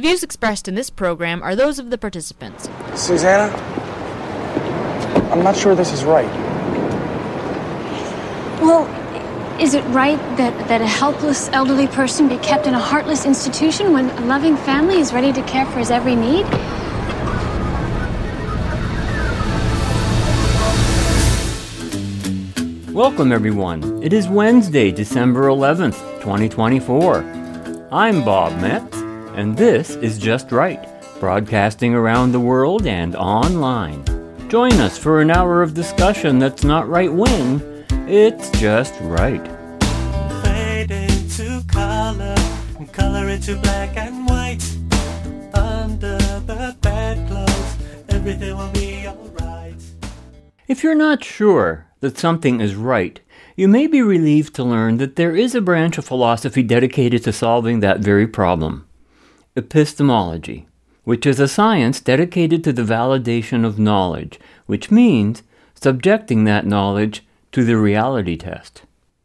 The views expressed in this program are those of the participants. Susanna, I'm not sure this is right. Well, is it right that a helpless elderly person be kept in a heartless institution when a loving family is ready to care for his every need? Welcome, everyone. It is Wednesday, December 11th, 2024. I'm Bob Metz, and this is Just Right, broadcasting around the world and online. Join us for an hour of discussion that's not right-wing, it's just right. Fade into color, and color into black and white. Under the bedclothes, everything will be alright. If you're not sure that something is right, you may be relieved to learn that there is a branch of philosophy dedicated to solving that very problem. Epistemology, which is a science dedicated to the validation of knowledge, which means subjecting that knowledge to the reality test.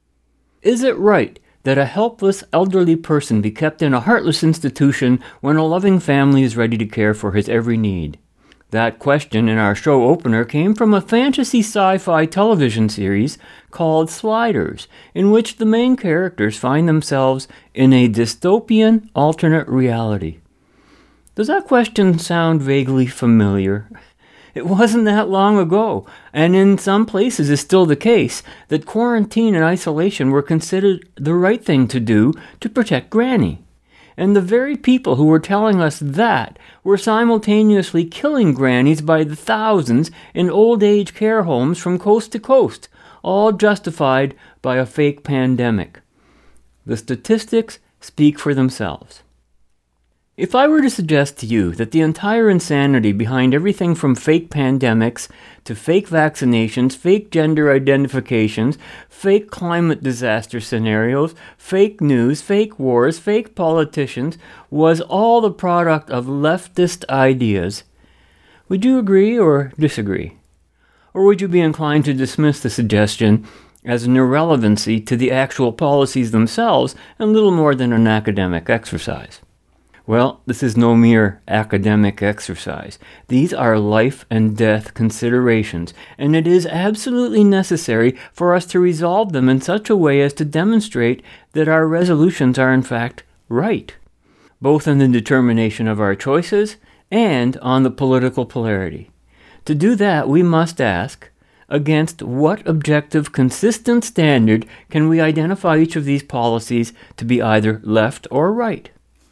Is it right that a helpless elderly person be kept in a heartless institution when a loving family is ready to care for his every need? That question in our show opener came from a fantasy sci-fi television series called Sliders, in which the main characters find themselves in a dystopian alternate reality. Does that question sound vaguely familiar? It wasn't that long ago, and in some places is still the case, that quarantine and isolation were considered the right thing to do to protect Granny. And the very people who were telling us that were simultaneously killing grannies by the thousands in old age care homes from coast to coast, all justified by a fake pandemic. The statistics speak for themselves. If I were to suggest to you that the entire insanity behind everything from fake pandemics to fake vaccinations, fake gender identifications, fake climate disaster scenarios, fake news, fake wars, fake politicians was all the product of leftist ideas, would you agree or disagree? Or would you be inclined to dismiss the suggestion as an irrelevancy to the actual policies themselves and little more than an academic exercise? Well, this is no mere academic exercise. These are life and death considerations, and it is absolutely necessary for us to resolve them in such a way as to demonstrate that our resolutions are in fact right, both in the determination of our choices and on the political polarity. To do that, we must ask, against what objective, consistent standard can we identify each of these policies to be either left or right?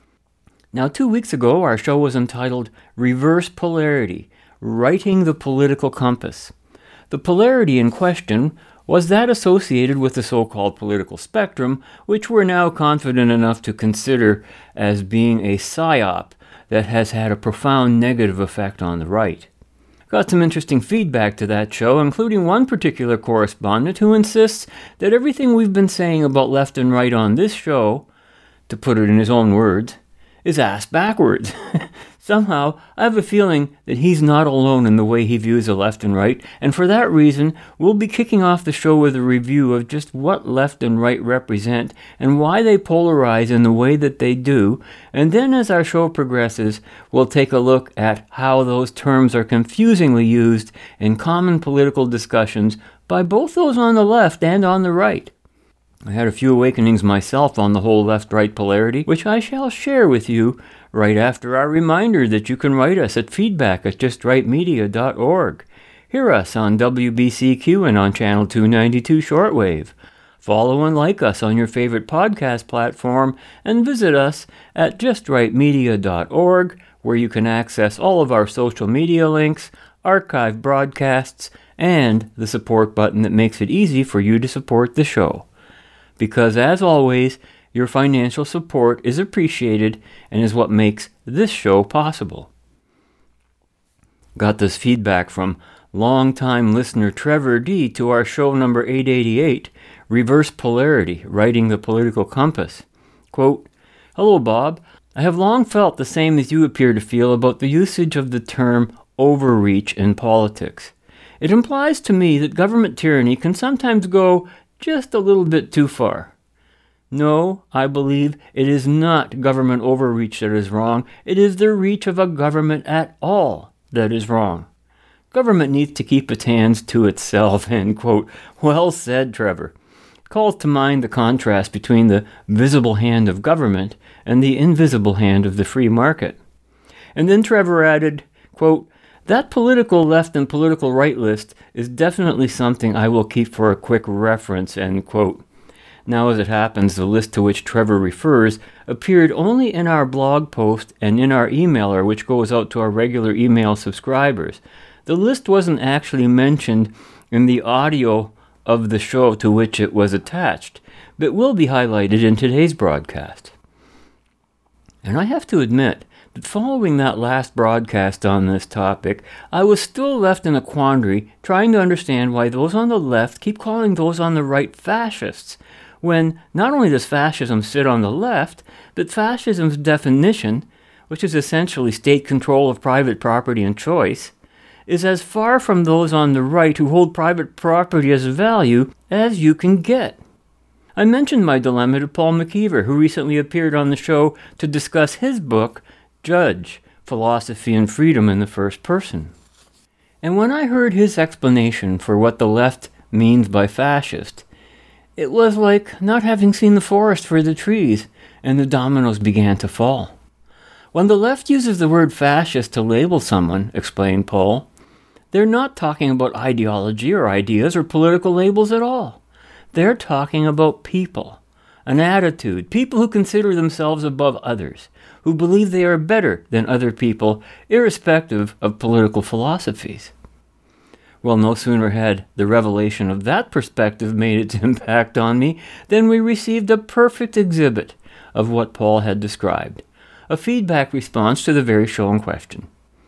Now, 2 weeks ago, our show was entitled Reverse Polarity, Righting the Political Compass. The polarity in question was that associated with the so-called political spectrum, which we're now confident enough to consider as being a psyop that has had a profound negative effect on the right. Got some interesting feedback to that show, including one particular correspondent who insists that everything we've been saying about left and right on this show, to put it in his own words, is ass backwards. Somehow, I have a feeling that he's not alone in the way he views the left and right, and for that reason, we'll be kicking off the show with a review of just what left and right represent and why they polarize in the way that they do, and then as our show progresses, we'll take a look at how those terms are confusingly used in common political discussions by both those on the left and on the right. I had a few awakenings myself on the whole left-right polarity, which I shall share with you right after our reminder that you can write us at feedback@justrightmedia.org. Hear us on WBCQ and on Channel 292 shortwave. Follow and like us on your favorite podcast platform, and visit us at justrightmedia.org, where you can access all of our social media links, archive broadcasts, and the support button that makes it easy for you to support the show. Because, as always, your financial support is appreciated and is what makes this show possible. Got this feedback from longtime listener Trevor D. to our show number 888, Reverse Polarity, Righting the Political Compass. Quote, "Hello, Bob. I have long felt the same as you appear to feel about the usage of the term overreach in politics. It implies to me that government tyranny can sometimes go just a little bit too far. No, I believe it is not government overreach that is wrong. It is the reach of a government at all that is wrong. Government needs to keep its hands to itself, end quote. Well said, Trevor. It calls to mind the contrast between the visible hand of government and the invisible hand of the free market. And then Trevor added, quote, that political left and political right list is definitely something I will keep for a quick reference, end quote. Now, as it happens, the list to which Trevor refers appeared only in our blog post and in our emailer, which goes out to our regular email subscribers. The list wasn't actually mentioned in the audio of the show to which it was attached, but will be highlighted in today's broadcast. And I have to admit that following that last broadcast on this topic, I was still left in a quandary trying to understand why those on the left keep calling those on the right fascists, when not only does fascism sit on the left, but fascism's definition, which is essentially state control of private property and choice, is as far from those on the right who hold private property as value as you can get. I mentioned my dilemma to Paul McKeever, who recently appeared on the show to discuss his book, Judge, Philosophy and Freedom in the First Person. And when I heard his explanation for what the left means by fascist, it was like not having seen the forest for the trees, and the dominoes began to fall. When the left uses the word fascist to label someone, explained Paul, they're not talking about ideology or ideas or political labels at all. They're talking about people, an attitude, people who consider themselves above others, who believe they are better than other people, irrespective of political philosophies. Well, no sooner had the revelation of that perspective made its impact on me than we received a perfect exhibit of what Paul had described, a feedback response to the very show in question.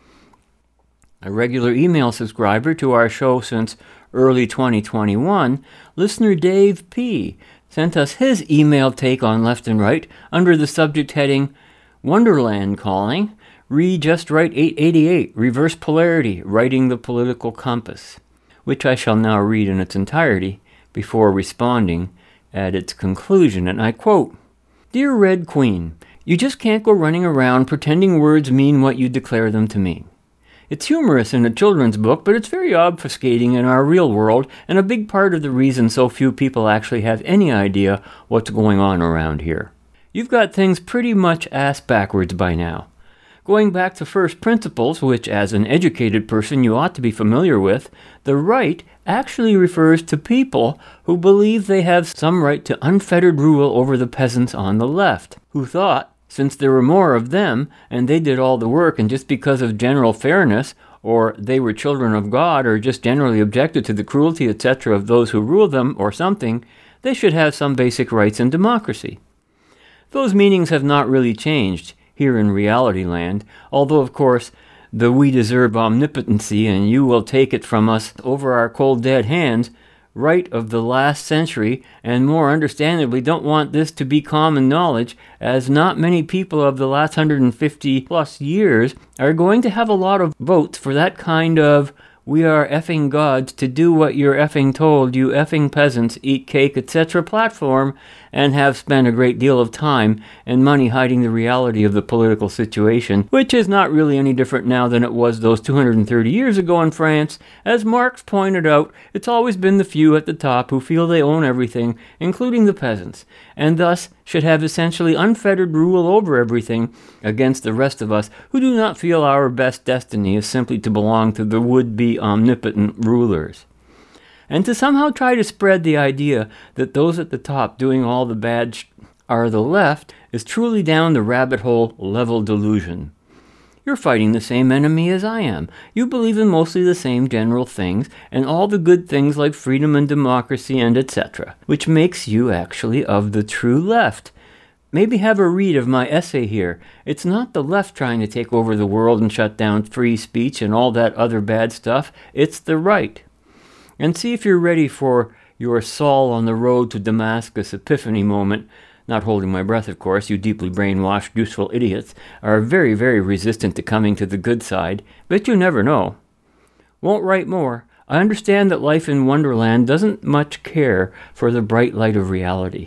A regular email subscriber to our show since early 2021, listener Dave P. sent us his email take on left and right under the subject heading, Wonderland Calling, Read Just Right 888, Reverse Polarity, Writing the Political Compass, which I shall now read in its entirety before responding at its conclusion, and I quote, Dear Red Queen, you just can't go running around pretending words mean what you declare them to mean. It's humorous in a children's book, but it's very obfuscating in our real world, and a big part of the reason so few people actually have any idea what's going on around here. You've got things pretty much ass backwards by now. Going back to first principles, which as an educated person you ought to be familiar with, the right actually refers to people who believe they have some right to unfettered rule over the peasants on the left, who thought, since there were more of them, and they did all the work, and just because of general fairness, or they were children of God, or just generally objected to the cruelty, etc. of those who ruled them, or something, they should have some basic rights in democracy. Those meanings have not really changed here in reality land, although, of course, the we deserve omnipotency and you will take it from us over our cold dead hands, right of the last century, and more understandably don't want this to be common knowledge, as not many people of the last 150 plus years are going to have a lot of votes for that kind of we are effing gods to do what you're effing told, you effing peasants, eat cake, etc. platform, and have spent a great deal of time and money hiding the reality of the political situation, which is not really any different now than it was those 230 years ago in France. As Marx pointed out, it's always been the few at the top who feel they own everything, including the peasants, and thus should have essentially unfettered rule over everything against the rest of us who do not feel our best destiny is simply to belong to the would-be omnipotent rulers. And to somehow try to spread the idea that those at the top doing all the bad are the left is truly down the rabbit hole level delusion. You're fighting the same enemy as I am. You believe in mostly the same general things and all the good things like freedom and democracy and etc., which makes you actually of the true left. Maybe have a read of my essay here. It's not the left trying to take over the world and shut down free speech and all that other bad stuff. It's the right. And see if you're ready for your Saul on the road to Damascus epiphany moment. Not holding my breath, of course. You deeply brainwashed, useful idiots are very, very resistant to coming to the good side, but you never know. Won't write more. I understand that life in Wonderland doesn't much care for the bright light of reality.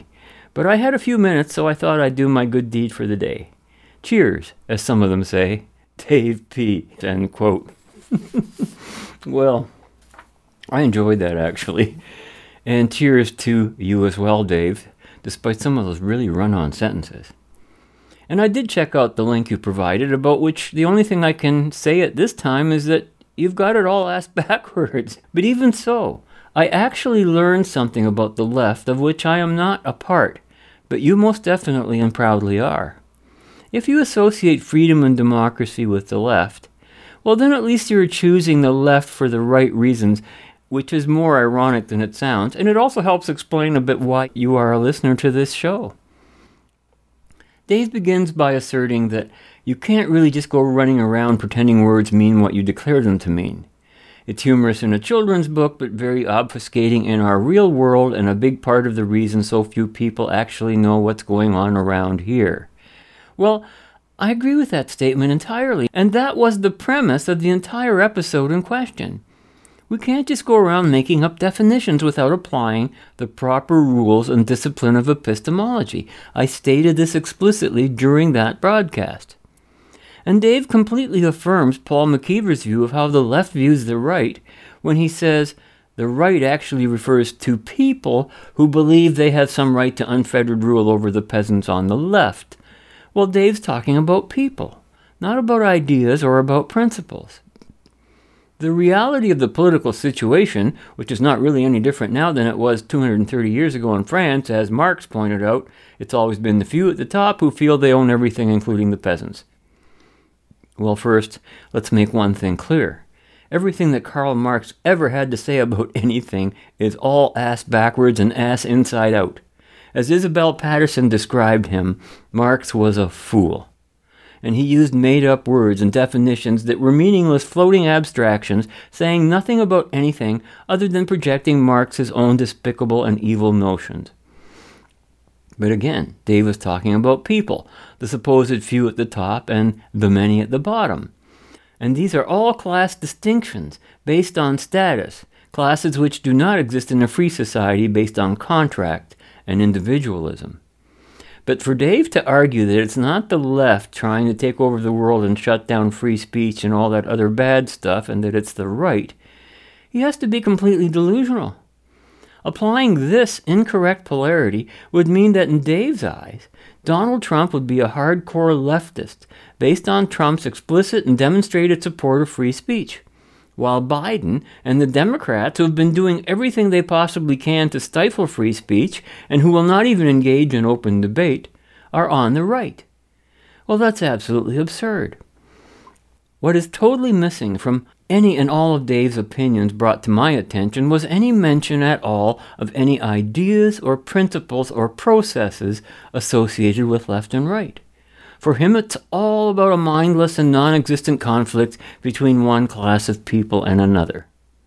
But I had a few minutes, so I thought I'd do my good deed for the day. Cheers, as some of them say. Dave P. End quote. Well, I enjoyed that, actually. And cheers to you as well, Dave, despite some of those really run-on sentences. And I did check out the link you provided, about which the only thing I can say at this time is that you've got it all ass backwards. But even so, I actually learned something about the left of which I am not a part, but you most definitely and proudly are. If you associate freedom and democracy with the left, well then at least you're choosing the left for the right reasons, which is more ironic than it sounds, and it also helps explain a bit why you are a listener to this show. Dave begins by asserting that you can't really just go running around pretending words mean what you declare them to mean. It's humorous in a children's book, but very obfuscating in our real world, and a big part of the reason so few people actually know what's going on around here. Well, I agree with that statement entirely, and that was the premise of the entire episode in question. We can't just go around making up definitions without applying the proper rules and discipline of epistemology. I stated this explicitly during that broadcast. And Dave completely affirms Paul McKeever's view of how the left views the right when he says the right actually refers to people who believe they have some right to unfettered rule over the peasants on the left. Well, Dave's talking about people, not about ideas or about principles. The reality of the political situation, which is not really any different now than it was 230 years ago in France, as Marx pointed out, it's always been the few at the top who feel they own everything, including the peasants. Well, first, let's make one thing clear. Everything that Karl Marx ever had to say about anything is all ass backwards and ass inside out. As Isabel Patterson described him, Marx was a fool. And he used made-up words and definitions that were meaningless floating abstractions, saying nothing about anything other than projecting Marx's own despicable and evil notions. But again, Dave was talking about people, the supposed few at the top and the many at the bottom. And these are all class distinctions based on status, classes which do not exist in a free society based on contract and individualism. But for Dave to argue that it's not the left trying to take over the world and shut down free speech and all that other bad stuff, and that it's the right, he has to be completely delusional. Applying this incorrect polarity would mean that in Dave's eyes, Donald Trump would be a hardcore leftist based on Trump's explicit and demonstrated support of free speech, while Biden and the Democrats, who have been doing everything they possibly can to stifle free speech and who will not even engage in open debate, are on the right. Well, that's absolutely absurd. What is totally missing from any and all of Dave's opinions brought to my attention was any mention at all of any ideas or principles or processes associated with left and right. For him, it's all about a mindless and non-existent conflict between one class of people and another.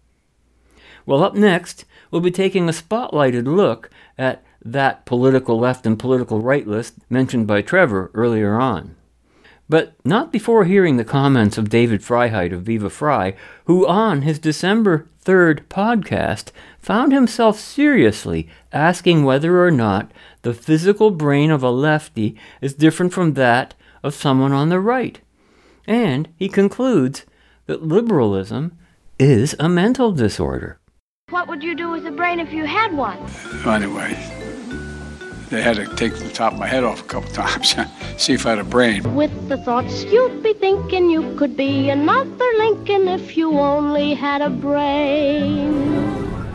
Well, up next, we'll be taking a spotlighted look at that political left and political right list mentioned by Trevor earlier on. But not before hearing the comments of David Freiheit of Viva Frei, who on his December 3rd podcast found himself seriously asking whether or not the physical brain of a lefty is different from that of someone on the right. And he concludes that liberalism is a mental disorder. What would you do with a brain if you had one? Anyway, they had to take the top of my head off a couple times, see if I had a brain. With the thoughts you'd be thinking you could be another Lincoln if you only had a brain.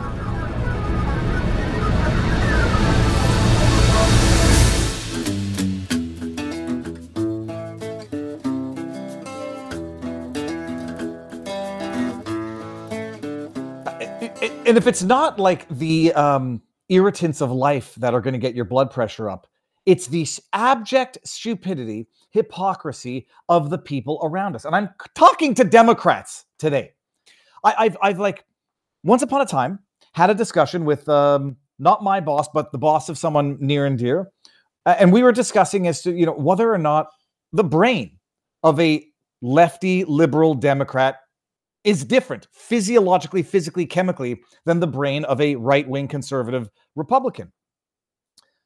And if it's not like the irritants of life that are going to get your blood pressure up, it's the abject stupidity, hypocrisy of the people around us. And I'm talking to Democrats today. I've like, once upon a time, had a discussion with not my boss, but the boss of someone near and dear. And we were discussing as to, whether or not the brain of a lefty, liberal Democrat is different physiologically, physically, chemically than the brain of a right-wing conservative Republican.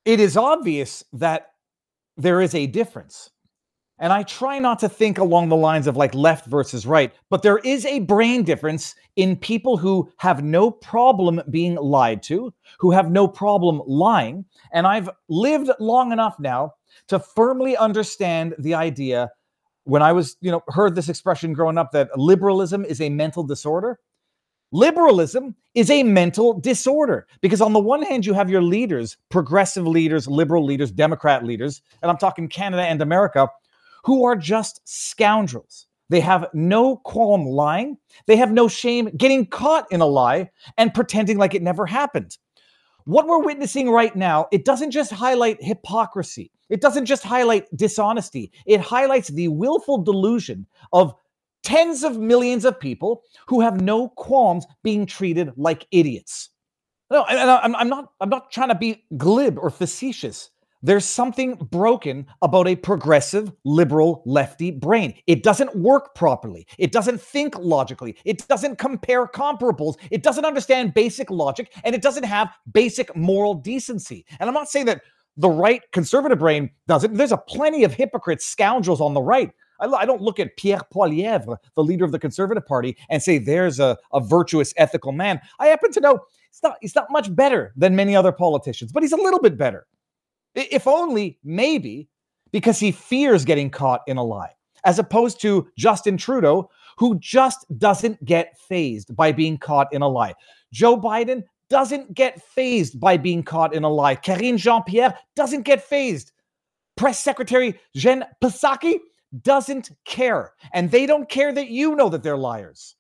It is obvious that there is a difference. And I try not to think along the lines of like left versus right, but there is a brain difference in people who have no problem being lied to, who have no problem lying. And I've lived long enough now to firmly understand the idea, when I was, heard this expression growing up, that liberalism is a mental disorder. Liberalism is a mental disorder because on the one hand, you have your leaders, progressive leaders, liberal leaders, Democrat leaders, and I'm talking Canada and America, who are just scoundrels. They have no qualm lying. They have no shame getting caught in a lie and pretending like it never happened. What we're witnessing right now, it doesn't just highlight hypocrisy. It doesn't just highlight dishonesty. It highlights the willful delusion of tens of millions of people who have no qualms being treated like idiots. No, and I'm not trying to be glib or facetious. There's something broken about a progressive, liberal, lefty brain. It doesn't work properly. It doesn't think logically. It doesn't compare comparables. It doesn't understand basic logic, and it doesn't have basic moral decency. And I'm not saying that the right conservative brain doesn't. There's a plenty of hypocrites, scoundrels on the right. I don't look at Pierre Poilievre, the leader of the Conservative Party, and say there's a virtuous, ethical man. I happen to know he's not much better than many other politicians, but he's a little bit better. If only, maybe, because he fears getting caught in a lie, as opposed to Justin Trudeau, who just doesn't get fazed by being caught in a lie. Joe Biden doesn't get fazed by being caught in a lie. Karine Jean-Pierre doesn't get fazed. Press Secretary Jen Psaki doesn't care. And they don't care that you know that they're liars.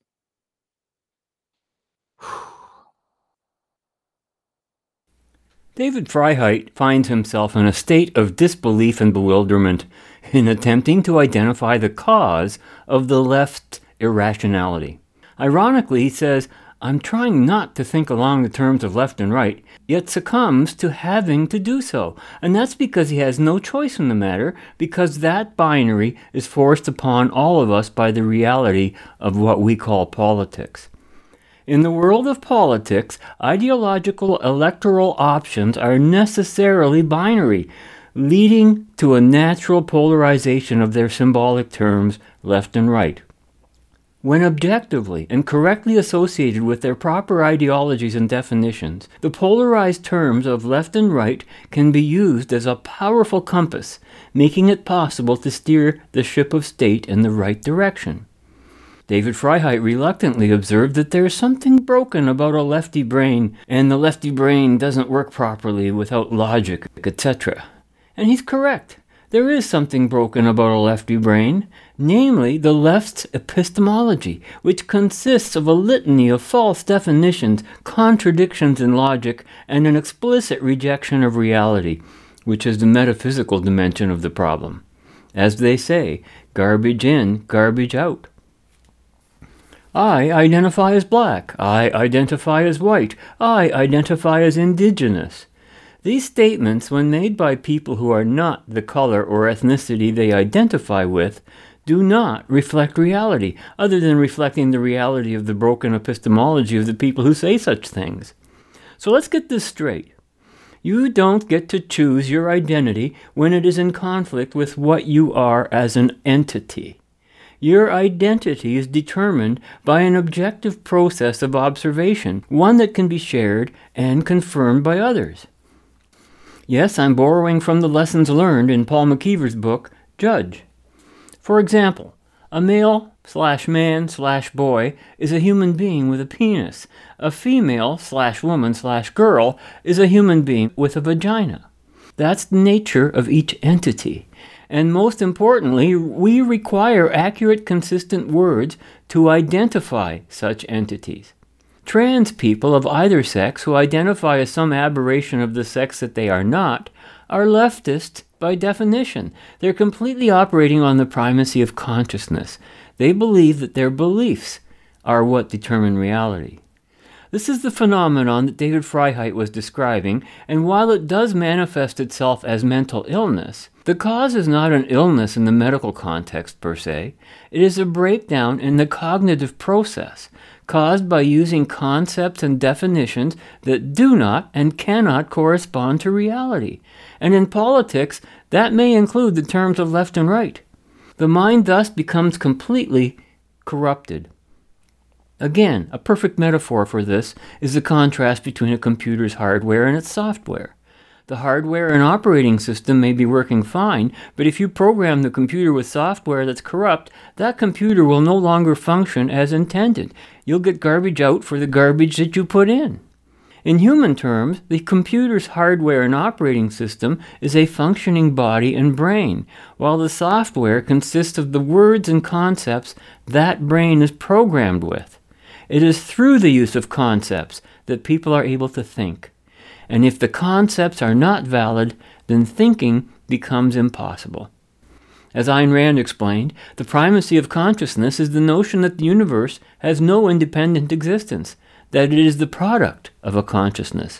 David Freiheit finds himself in a state of disbelief and bewilderment in attempting to identify the cause of the left's irrationality. Ironically, he says, I'm trying not to think along the terms of left and right, yet succumbs to having to do so. And that's because he has no choice in the matter, because that binary is forced upon all of us by the reality of what we call politics. In the world of politics, ideological electoral options are necessarily binary, leading to a natural polarization of their symbolic terms, left and right. When objectively and correctly associated with their proper ideologies and definitions, the polarized terms of left and right can be used as a powerful compass, making it possible to steer the ship of state in the right direction. David Freiheit reluctantly observed that there is something broken about a lefty brain, and the lefty brain doesn't work properly without logic, etc. And he's correct. There is something broken about a lefty brain, namely the left's epistemology, which consists of a litany of false definitions, contradictions in logic, and an explicit rejection of reality, which is the metaphysical dimension of the problem. As they say, garbage in, garbage out. I identify as black. I identify as white. I identify as indigenous. These statements, when made by people who are not the color or ethnicity they identify with, do not reflect reality, other than reflecting the reality of the broken epistemology of the people who say such things. So let's get this straight. You don't get to choose your identity when it is in conflict with what you are as an entity. Your identity is determined by an objective process of observation, one that can be shared and confirmed by others. Yes, I'm borrowing from the lessons learned in Paul McKeever's book, Judge. For example, a male/man/boy is a human being with a penis. A female/woman/girl is a human being with a vagina. That's the nature of each entity. And most importantly, we require accurate, consistent words to identify such entities. Trans people of either sex who identify as some aberration of the sex that they are not are leftist by definition. They're completely operating on the primacy of consciousness. They believe that their beliefs are what determine reality. This is the phenomenon that David Freiheit was describing, and while it does manifest itself as mental illness, the cause is not an illness in the medical context per se. It is a breakdown in the cognitive process caused by using concepts and definitions that do not and cannot correspond to reality. And in politics, that may include the terms of left and right. The mind thus becomes completely corrupted. Again, a perfect metaphor for this is the contrast between a computer's hardware and its software. The hardware and operating system may be working fine, but if you program the computer with software that's corrupt, that computer will no longer function as intended. You'll get garbage out for the garbage that you put in. In human terms, the computer's hardware and operating system is a functioning body and brain, while the software consists of the words and concepts that brain is programmed with. It is through the use of concepts that people are able to think. And if the concepts are not valid, then thinking becomes impossible. As Ayn Rand explained, the primacy of consciousness is the notion that the universe has no independent existence, that it is the product of a consciousness.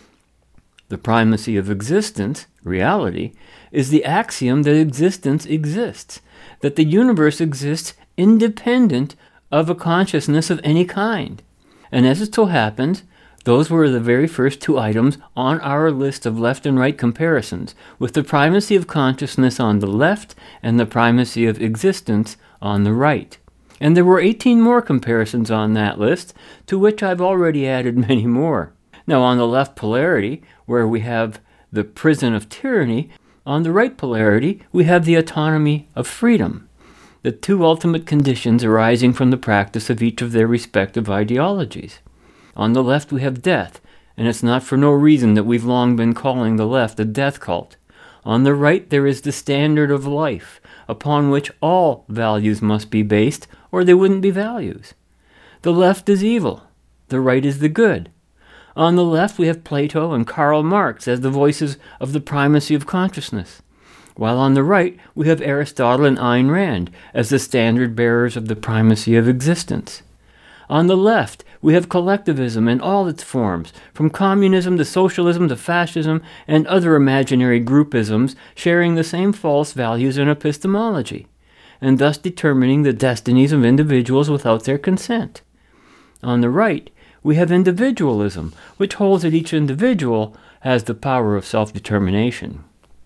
The primacy of existence, reality, is the axiom that existence exists, that the universe exists independent of a consciousness of any kind. And as it so happens, those were the very first two items on our list of left and right comparisons, with the primacy of consciousness on the left and the primacy of existence on the right. And there were 18 more comparisons on that list, to which I've already added many more. Now, on the left polarity, where we have the prison of tyranny, on the right polarity, we have the autonomy of freedom, the two ultimate conditions arising from the practice of each of their respective ideologies. On the left, we have death, and it's not for no reason that we've long been calling the left a death cult. On the right, there is the standard of life, upon which all values must be based, or they wouldn't be values. The left is evil, the right is the good. On the left, we have Plato and Karl Marx as the voices of the primacy of consciousness, while on the right, we have Aristotle and Ayn Rand as the standard bearers of the primacy of existence. On the left, we have collectivism in all its forms, from communism to socialism to fascism and other imaginary groupisms sharing the same false values and epistemology, and thus determining the destinies of individuals without their consent. On the right, we have individualism, which holds that each individual has the power of self-determination.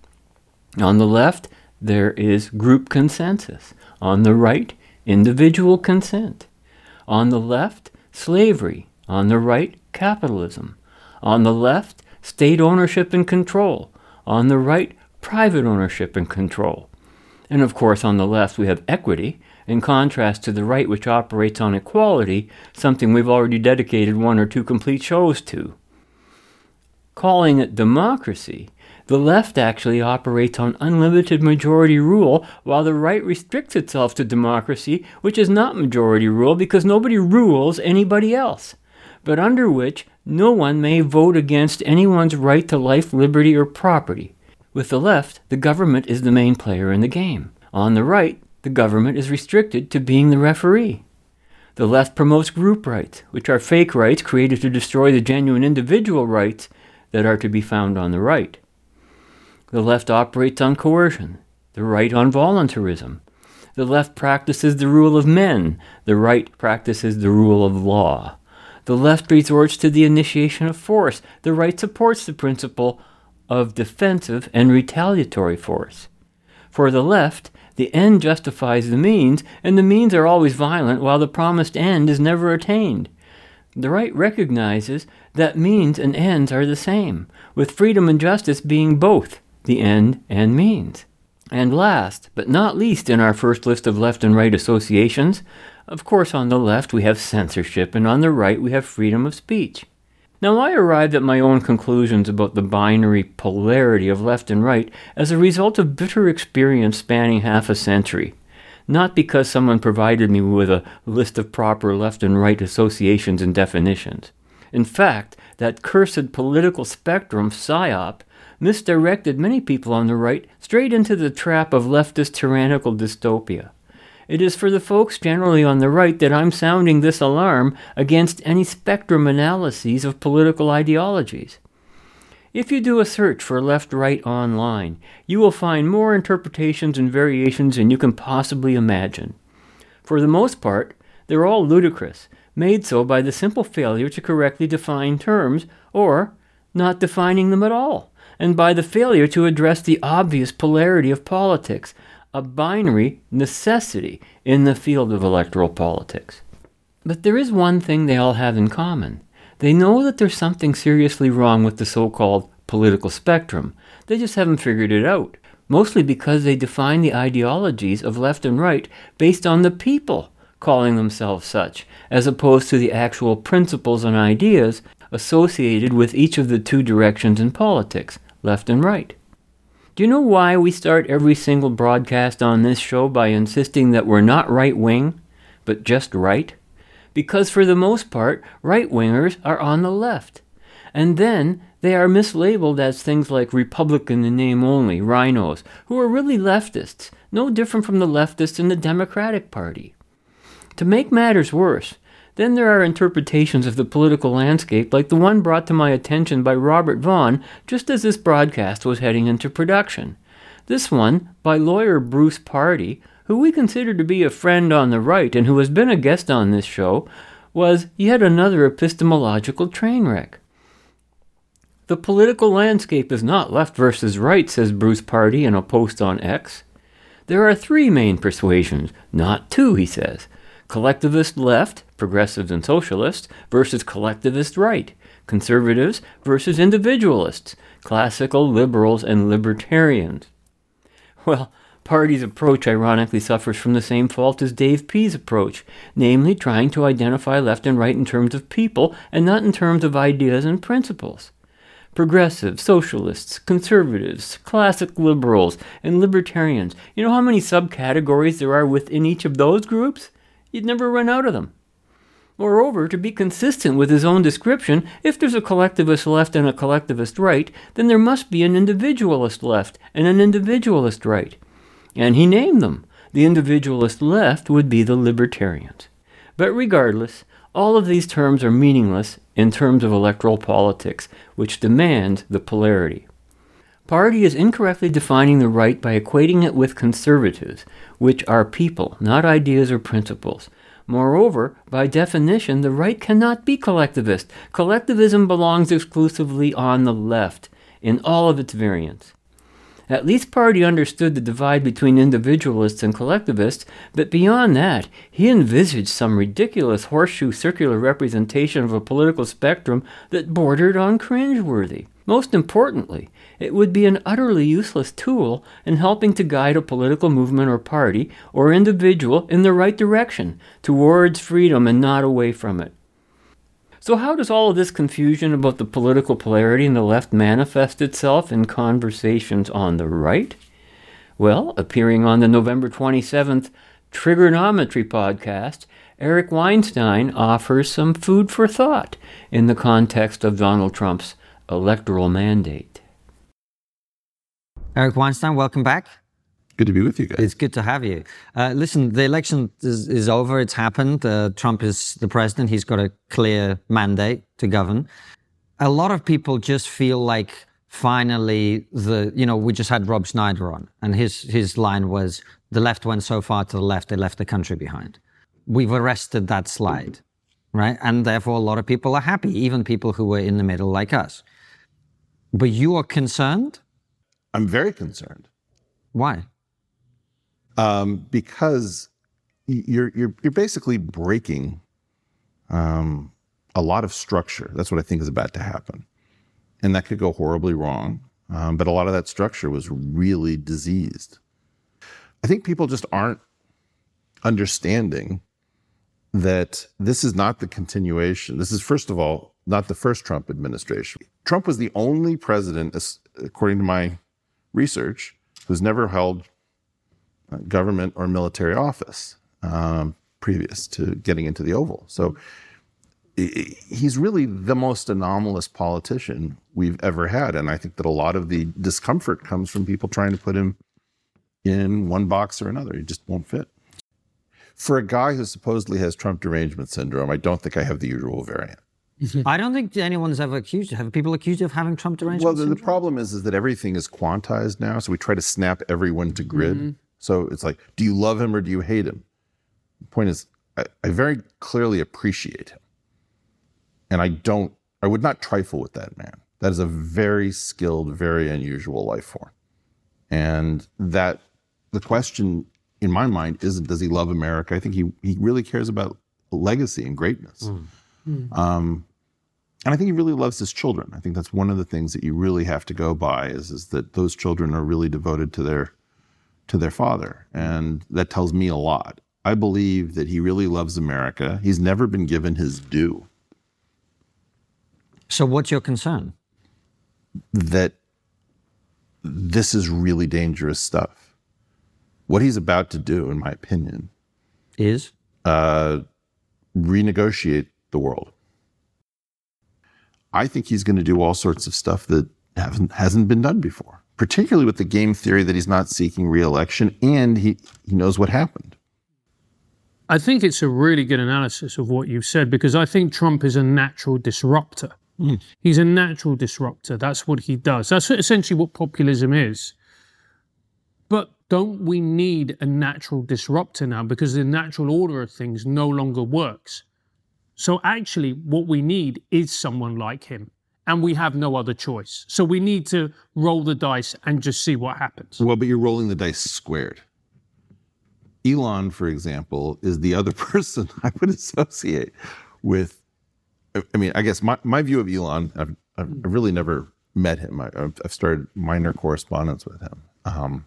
On the left, there is group consensus. On the right, individual consent. On the left, slavery. On the right, capitalism. On the left, state ownership and control. On the right, private ownership and control. And of course, on the left, we have equity, in contrast to the right, which operates on equality, something we've already dedicated one or two complete shows to. Calling it democracy, the left actually operates on unlimited majority rule, while the right restricts itself to democracy, which is not majority rule because nobody rules anybody else, but under which no one may vote against anyone's right to life, liberty, or property. With the left, the government is the main player in the game. On the right, the government is restricted to being the referee. The left promotes group rights, which are fake rights created to destroy the genuine individual rights that are to be found on the right. The left operates on coercion, the right on voluntarism. The left practices the rule of men, the right practices the rule of law. The left resorts to the initiation of force, the right supports the principle of defensive and retaliatory force. For the left, the end justifies the means, and the means are always violent while the promised end is never attained. The right recognizes that means and ends are the same, with freedom and justice being both the end and means. And last, but not least in our first list of left and right associations, of course on the left we have censorship, and on the right we have freedom of speech. Now I arrived at my own conclusions about the binary polarity of left and right as a result of bitter experience spanning half a century, not because someone provided me with a list of proper left and right associations and definitions. In fact, that cursed political spectrum, PSYOP, misdirected many people on the right straight into the trap of leftist tyrannical dystopia. It is for the folks generally on the right that I'm sounding this alarm against any spectrum analyses of political ideologies. If you do a search for left-right online, you will find more interpretations and variations than you can possibly imagine. For the most part, they're all ludicrous, made so by the simple failure to correctly define terms, or not defining them at all, and by the failure to address the obvious polarity of politics, a binary necessity in the field of electoral politics. But there is one thing they all have in common. They know that there's something seriously wrong with the so-called political spectrum. They just haven't figured it out, mostly because they define the ideologies of left and right based on the people calling themselves such, as opposed to the actual principles and ideas associated with each of the two directions in politics, left and right. Do you know why we start every single broadcast on this show by insisting that we're not right-wing, but just right? Because for the most part, right-wingers are on the left. And then they are mislabeled as things like Republican in name only, rhinos, who are really leftists, no different from the leftists in the Democratic Party. To make matters worse, then there are interpretations of the political landscape like the one brought to my attention by Robert Vaughn just as this broadcast was heading into production. This one, by lawyer Bruce Pardy, who we consider to be a friend on the right and who has been a guest on this show, was yet another epistemological train wreck. The political landscape is not left versus right, says Bruce Pardy in a post on X. There are three main persuasions, not two, he says. Collectivist left, progressives and socialists, versus collectivist right, conservatives versus individualists, classical liberals and libertarians. Well, Pardy's approach ironically suffers from the same fault as Dave P's approach, namely trying to identify left and right in terms of people and not in terms of ideas and principles. Progressives, socialists, conservatives, classic liberals, and libertarians. You know how many subcategories there are within each of those groups? You'd never run out of them. Moreover, to be consistent with his own description, if there's a collectivist left and a collectivist right, then there must be an individualist left and an individualist right. And he named them. The individualist left would be the libertarians. But regardless, all of these terms are meaningless in terms of electoral politics, which demands the polarity. Pardy is incorrectly defining the right by equating it with conservatives, which are people, not ideas or principles. Moreover, by definition, the right cannot be collectivist. Collectivism belongs exclusively on the left, in all of its variants. At least Pardy understood the divide between individualists and collectivists, but beyond that, he envisaged some ridiculous horseshoe circular representation of a political spectrum that bordered on cringeworthy. Most importantly, it would be an utterly useless tool in helping to guide a political movement or party or individual in the right direction, towards freedom and not away from it. So how does all of this confusion about the political polarity in the left manifest itself in conversations on the right? Well, appearing on the November 27th Trigonometry podcast, Eric Weinstein offers some food for thought in the context of Donald Trump's electoral mandate. Eric Weinstein, welcome back. Good to be with you guys. It's good to have you. Listen, the election is over. It's happened. Trump is the president. He's got a clear mandate to govern. A lot of people just feel like finally we just had Rob Schneider on, and his line was, the left went so far to the left, they left the country behind. We've arrested that slide, right? And therefore a lot of people are happy, even people who were in the middle like us. But you are concerned? I'm very concerned. Why? Because you're basically breaking a lot of structure. That's what I think is about to happen. And that could go horribly wrong. But a lot of that structure was really diseased. I think people just aren't understanding that this is not the continuation. This is, first of all, not the first Trump administration. Trump was the only president, according to my research, who's never held government or military office previous to getting into the Oval. So he's really the most anomalous politician we've ever had. And I think that a lot of the discomfort comes from people trying to put him in one box or another. He just won't fit. For a guy who supposedly has Trump derangement syndrome, I don't think I have the usual variant. I don't think anyone's ever accused. Have people accused you of having Trump derangement Well, syndrome? the problem is that everything is quantized now, so we try to snap everyone to grid. So it's like, do you love him or do you hate him? The point is, I very clearly appreciate him. And I would not trifle with that man. That is a very skilled, very unusual life form. And that the question in my mind isn't, does he love America? I think he really cares about legacy and greatness. And I think he really loves his children. I think that's one of the things that you really have to go by is that those children are really devoted to their father. And that tells me a lot. I believe that he really loves America. He's never been given his due. So what's your concern? That this is really dangerous stuff. What he's about to do, in my opinion, is renegotiate the world. I think he's going to do all sorts of stuff that hasn't been done before, particularly with the game theory that he's not seeking re-election and he knows what happened. I think it's a really good analysis of what you've said, because I think Trump is a natural disruptor. He's a natural disruptor. That's what he does. That's essentially what populism is. But don't we need a natural disruptor now? Because the natural order of things no longer works. So actually what we need is someone like him. And we have no other choice. So we need to roll the dice and just see what happens. Well, but you're rolling the dice squared. Elon, for example, is the other person I would associate with. I mean, I guess my view of Elon, I've really never met him. I've started minor correspondence with him.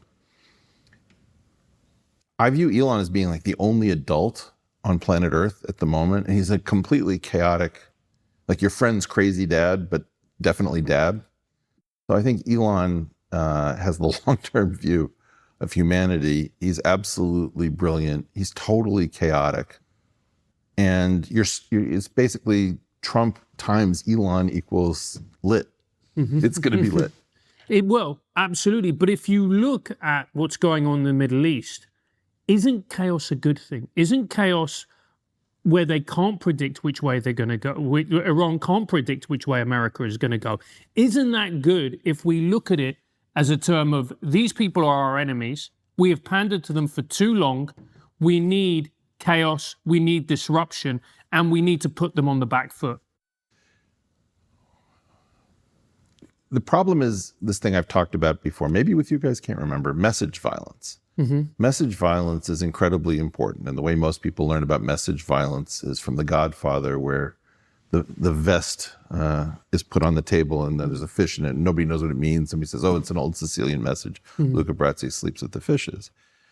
I view Elon as being like the only adult on planet Earth at the moment. And he's a completely chaotic, like your friend's crazy dad, but definitely dad. So I think Elon has the long-term view of humanity. He's absolutely brilliant. He's totally chaotic. And it's basically Trump times Elon equals lit. It's going to be lit. It will, absolutely. But if you look at what's going on in the Middle East, isn't chaos a good thing? Isn't chaos where they can't predict which way they're going to go? Iran can't predict which way America is going to go. Isn't that good if we look at it as a term of these people are our enemies, we have pandered to them for too long, we need chaos, we need disruption, and we need to put them on the back foot? The problem is this thing I've talked about before, maybe with you guys, can't remember, message violence. Message violence is incredibly important. And the way most people learn about message violence is from The Godfather, where the vest is put on the table and there's a fish in it and nobody knows what it means. Somebody says, oh, it's an old Sicilian message. Luca Brasi sleeps with the fishes.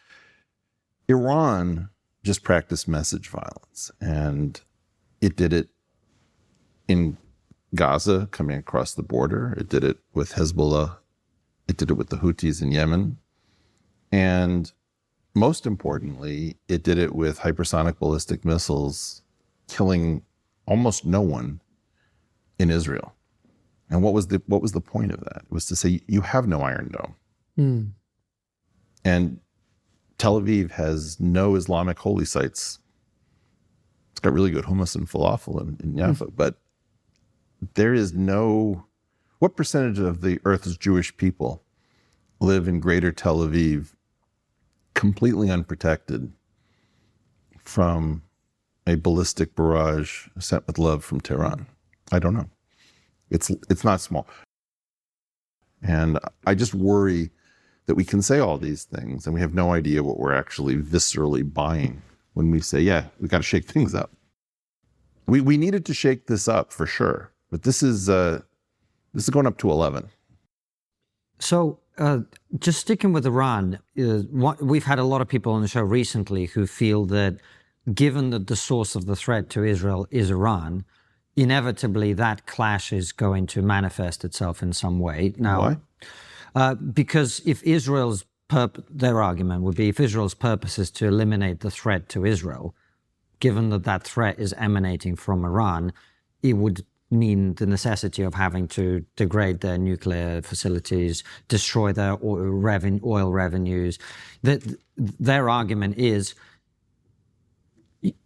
Iran just practiced message violence, and it did it in Gaza, coming across the border. It did it with Hezbollah. It did it with the Houthis in Yemen. And most importantly, it did it with hypersonic ballistic missiles, killing almost no one in Israel. And what was the point of that? It was to say, you have no Iron Dome. And Tel Aviv has no Islamic holy sites. It's got really good hummus and falafel in Jaffa, but there is no... What percentage of the Earth's Jewish people live in greater Tel Aviv, completely unprotected from a ballistic barrage sent with love from Tehran? I don't know. It's not small. And I just worry that we can say all these things and we have no idea what we're actually viscerally buying when we say, yeah, we got to shake things up. We needed to shake this up for sure, but this is going up to 11. So just sticking with Iran, we've had a lot of people on the show recently who feel that given that the source of the threat to Israel is Iran, inevitably that clash is going to manifest itself in some way. Now, why? Because if Israel's their argument would be if Israel's purpose is to eliminate the threat to Israel, given that that threat is emanating from Iran, it would mean the necessity of having to degrade their nuclear facilities, destroy their oil revenues. Their argument is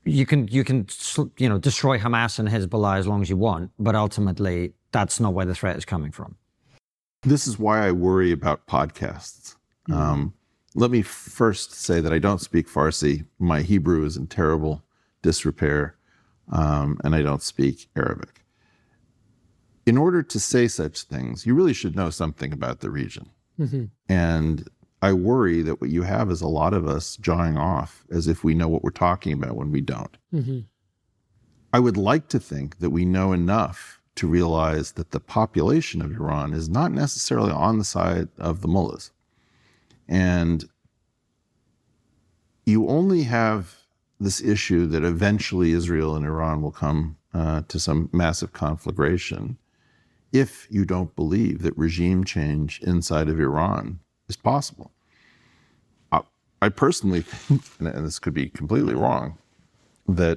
you can destroy Hamas and Hezbollah as long as you want, but ultimately that's not where the threat is coming from. This is why I worry about podcasts. Let me first say that I don't speak Farsi. My Hebrew is in terrible disrepair, and I don't speak Arabic. In order to say such things, you really should know something about the region. And I worry that what you have is a lot of us jawing off as if we know what we're talking about when we don't. I would like to think that we know enough to realize that the population of Iran is not necessarily on the side of the mullahs. And you only have this issue that eventually Israel and Iran will come to some massive conflagration if you don't believe that regime change inside of Iran is possible. I personally think, and this could be completely wrong, that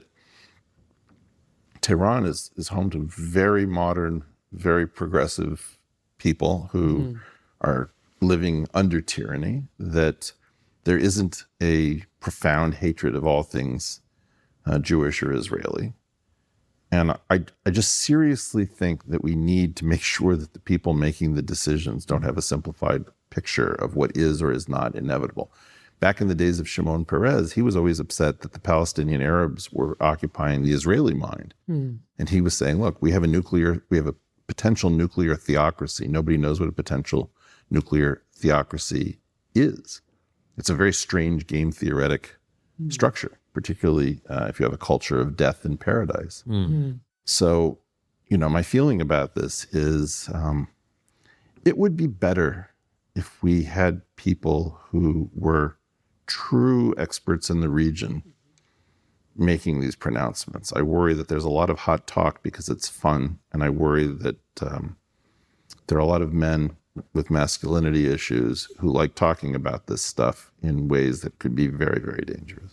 Tehran is home to very modern, very progressive people who are living under tyranny, that there isn't a profound hatred of all things Jewish or Israeli. And I just seriously think that we need to make sure that the people making the decisions don't have a simplified picture of what is or is not inevitable. Back in the days of Shimon Peres, he was always upset that the Palestinian Arabs were occupying the Israeli mind. And he was saying, look, we have a potential nuclear theocracy. Nobody knows what a potential nuclear theocracy is. It's a very strange game theoretic structure, particularly if you have a culture of death and paradise. So, my feeling about this is it would be better if we had people who were true experts in the region making these pronouncements. I worry that there's a lot of hot talk because it's fun, and I worry that there are a lot of men with masculinity issues who like talking about this stuff in ways that could be very, very dangerous.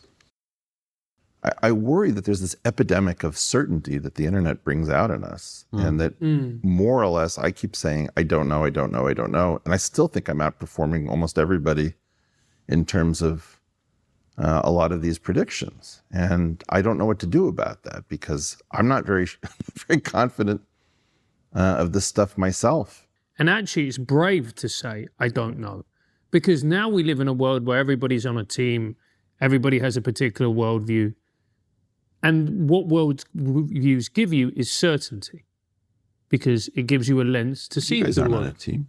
I worry that there's this epidemic of certainty that the internet brings out in us, and that more or less I keep saying, I don't know. And I still think I'm outperforming almost everybody in terms of a lot of these predictions. And I don't know what to do about that because I'm not very, very confident of this stuff myself. And actually, it's brave to say, I don't know. Because now we live in a world where everybody's on a team, everybody has a particular worldview. And what worldviews give you is certainty, because it gives you a lens to see the world. You guys aren't on a team.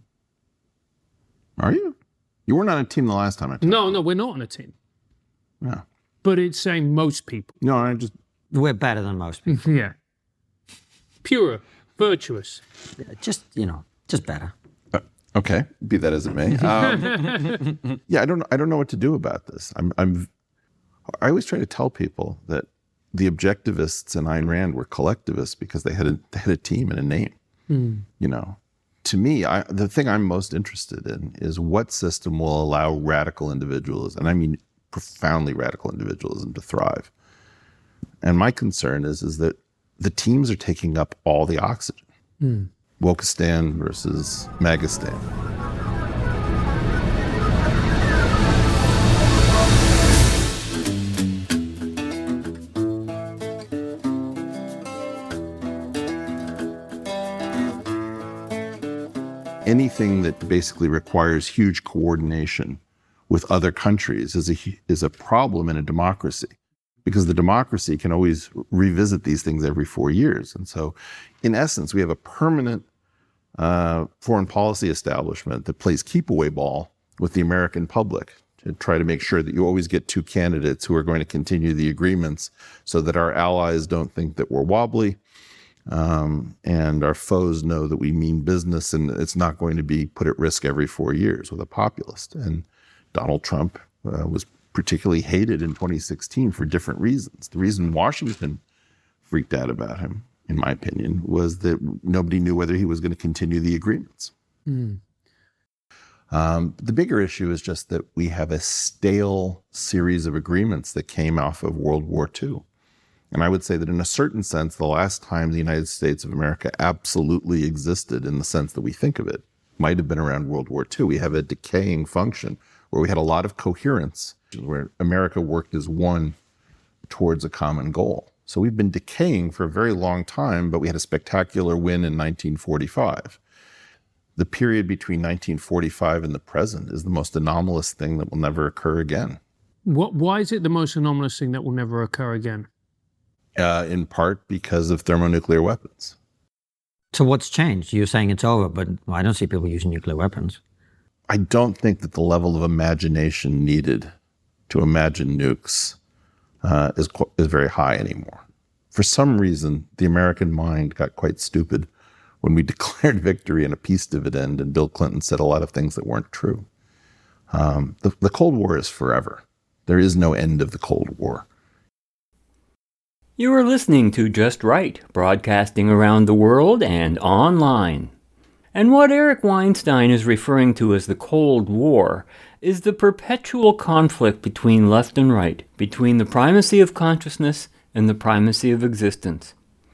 Are you? You weren't on a team the last time I talked. No, we're not on a team. Yeah. But it's saying most people. No, we're better than most people. Yeah. Pure, virtuous. Yeah, just better. Okay, be that as it may. Yeah, I don't know what to do about this. I always try to tell people that the objectivists in Ayn Rand were collectivists because they had a team and a name. To me, the thing I'm most interested in is what system will allow radical individuals, and I mean profoundly radical individualism, to thrive. And my concern is that the teams are taking up all the oxygen. Wokistan versus Magistan. Anything that basically requires huge coordination with other countries is a problem in a democracy, because the democracy can always revisit these things every 4 years. And so, in essence, we have a permanent foreign policy establishment that plays keep-away ball with the American public to try to make sure that you always get two candidates who are going to continue the agreements so that our allies don't think that we're wobbly. And our foes know that we mean business, and it's not going to be put at risk every 4 years with a populist. And Donald Trump was particularly hated in 2016 for different reasons. The reason Washington freaked out about him, in my opinion, was that nobody knew whether he was going to continue the agreements. The bigger issue is just that we have a stale series of agreements that came off of World War II. And I would say that in a certain sense, the last time the United States of America absolutely existed in the sense that we think of it might have been around World War II. We have a decaying function where we had a lot of coherence, where America worked as one towards a common goal. So we've been decaying for a very long time, but we had a spectacular win in 1945. The period between 1945 and the present is the most anomalous thing that will never occur again. Why is it the most anomalous thing that will never occur again? In part because of thermonuclear weapons. So what's changed? You're saying it's over, but I don't see people using nuclear weapons. I don't think that the level of imagination needed to imagine nukes is very high anymore. For some reason, the American mind got quite stupid when we declared victory in a peace dividend, and Bill Clinton said a lot of things that weren't true. The Cold War is forever. There is no end of the Cold War. You are listening to Just Right, broadcasting around the world and online. And what Eric Weinstein is referring to as the Cold War is the perpetual conflict between left and right, between the primacy of consciousness and the primacy of existence.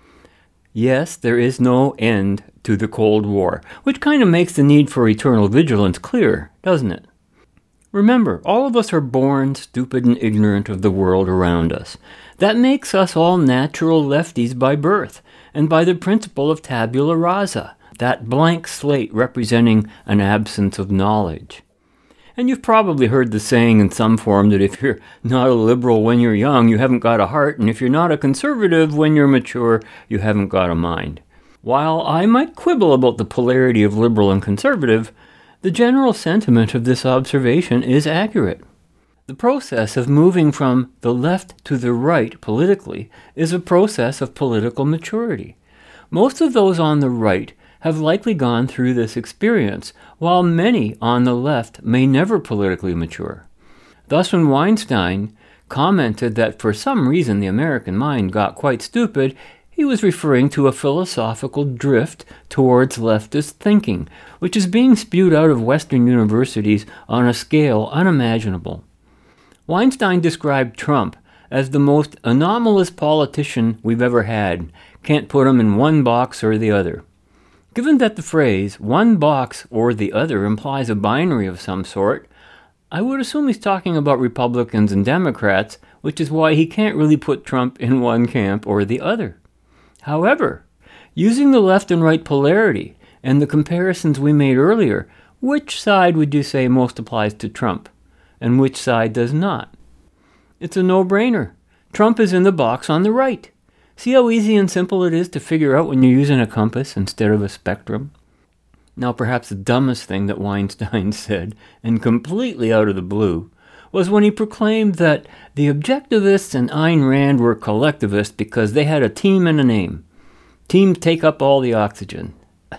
Yes, there is no end to the Cold War, which kind of makes the need for eternal vigilance clear, doesn't it? Remember, all of us are born stupid and ignorant of the world around us. That makes us all natural lefties by birth, and by the principle of tabula rasa, that blank slate representing an absence of knowledge. And you've probably heard the saying in some form that if you're not a liberal when you're young, you haven't got a heart, and if you're not a conservative when you're mature, you haven't got a mind. While I might quibble about the polarity of liberal and conservative, the general sentiment of this observation is accurate. The process of moving from the left to the right politically is a process of political maturity. Most of those on the right have likely gone through this experience, while many on the left may never politically mature. Thus, when Weinstein commented that for some reason the American mind got quite stupid, he was referring to a philosophical drift towards leftist thinking, which is being spewed out of Western universities on a scale unimaginable. Weinstein described Trump as the most anomalous politician we've ever had. Can't put him in one box or the other. Given that the phrase one box or the other implies a binary of some sort, I would assume he's talking about Republicans and Democrats, which is why he can't really put Trump in one camp or the other. However, using the left and right polarity and the comparisons we made earlier, which side would you say most applies to Trump, and which side does not? It's a no-brainer. Trump is in the box on the right. See how easy and simple it is to figure out when you're using a compass instead of a spectrum? Now, perhaps the dumbest thing that Weinstein said, and completely out of the blue, was when he proclaimed that the objectivists and Ayn Rand were collectivists because they had a team and a name. Teams take up all the oxygen.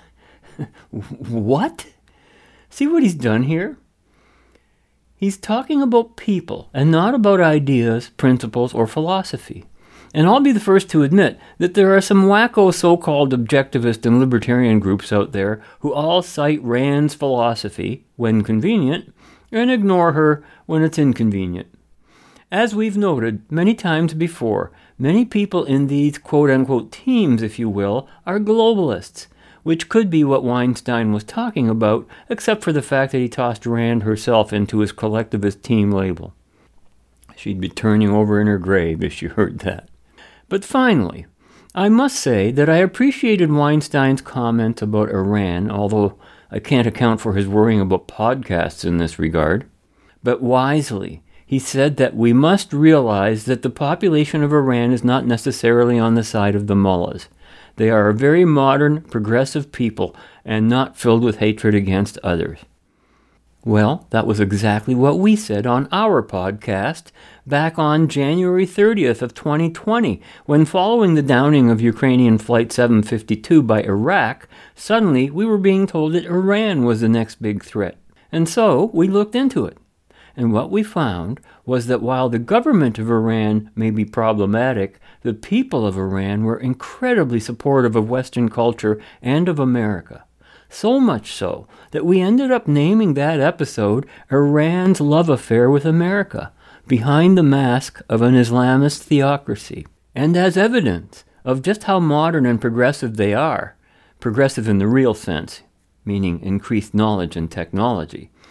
What? See what he's done here? He's talking about people and not about ideas, principles, or philosophy. And I'll be the first to admit that there are some wacko so-called objectivist and libertarian groups out there who all cite Rand's philosophy when convenient and ignore her when it's inconvenient. As we've noted many times before, many people in these quote-unquote teams, if you will, are globalists, which could be what Weinstein was talking about, except for the fact that he tossed Rand herself into his collectivist team label. She'd be turning over in her grave if she heard that. But finally, I must say that I appreciated Weinstein's comment about Iran, although I can't account for his worrying about podcasts in this regard. But wisely, he said that we must realize that the population of Iran is not necessarily on the side of the mullahs. They are a very modern, progressive people and not filled with hatred against others. Well, that was exactly what we said on our podcast back on January 30th of 2020, when following the downing of Ukrainian Flight 752 by Iraq, suddenly we were being told that Iran was the next big threat. And so we looked into it. And what we found was that while the government of Iran may be problematic, the people of Iran were incredibly supportive of Western culture and of America. So much so that we ended up naming that episode Iran's Love Affair with America, behind the mask of an Islamist theocracy. And as evidence of just how modern and progressive they are, progressive in the real sense, meaning increased knowledge and technology,